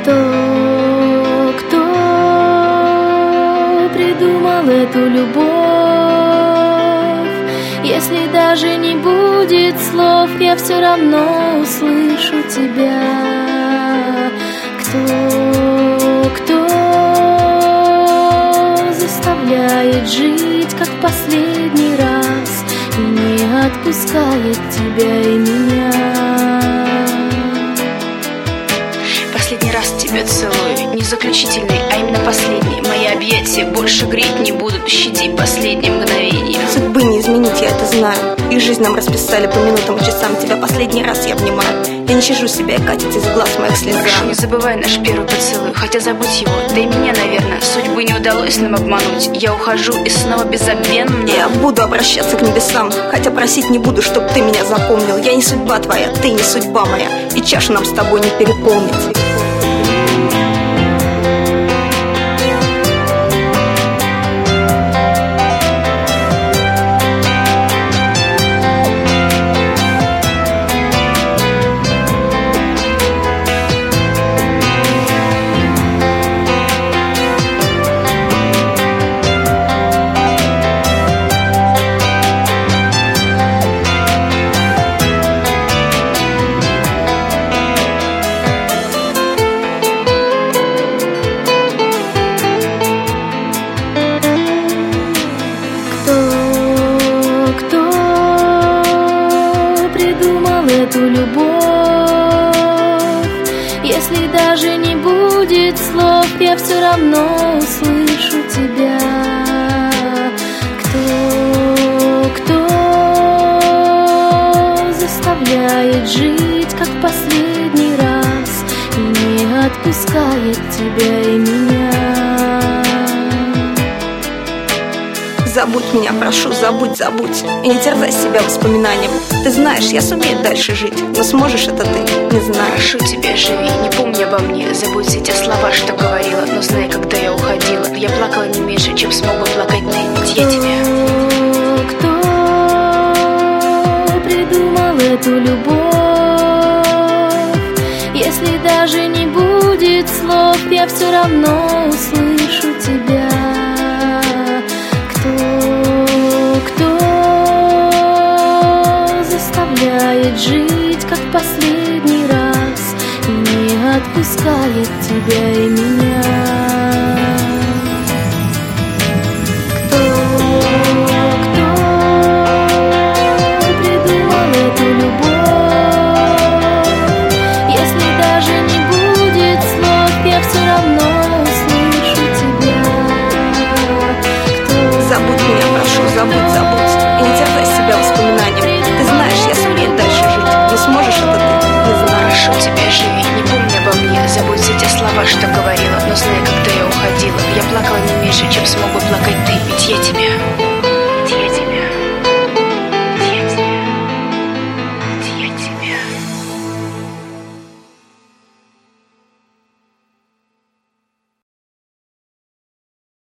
Кто придумал эту любовь? Если даже не будет слов, я все равно услышу тебя. Кто заставляет жить, как в последний раз, и не отпускает тебя и меня? Последний раз тебя целую, не заключительный, а именно последний. Мои объятия больше греть не будут, щади последние мгновения. Судьбы не изменить, я это знаю. И жизнь нам расписали по минутам и часам. Тебя последний раз я обнимаю. Я не щажу себя, и катится из глаз моих слеза. Прошу, не забывай наш первый поцелуй, хотя забудь его, да и меня, наверное, судьбы не удалось нам обмануть. Я ухожу и снова безобвенно. Я буду обращаться к небесам, хотя просить не буду, чтоб ты меня запомнил. Я не судьба твоя, ты не судьба моя, и чашу нам с тобой не переполнить. Эту любовь, если даже не будет слов, я все равно услышу тебя. Кто заставляет жить, как в последний раз, и не отпускает тебя и меня? Забудь меня, прошу, забудь. И не терзай себя воспоминанием. Ты знаешь, я сумею дальше жить, но сможешь это ты, не знаю. Прошу тебя, живи, не помни обо мне. Забудь все те слова, что говорила. Но знай, когда я уходила, я плакала не меньше, чем смог бы плакать ты. Ведь я тебя. Кто придумал эту любовь? Если даже не будет слов, я все равно услышу тебя. Кто заставляет жить, как в последний раз, и не отпускает тебя и меня? Кто придумал эту любовь? Если даже не будет слов, я все равно услышу тебя. Забудь меня, прошу, забудь. И не терзай себя воспоминанием. Ты знаешь, я сумею дальше жить, но сможешь это ты, не знаю. Прошу тебя, живи, не помни обо мне. Забудь все те слова, что говорила. Но знай, когда я уходила, я плакала не меньше, чем смог бы плакать ты. Ведь я тебя.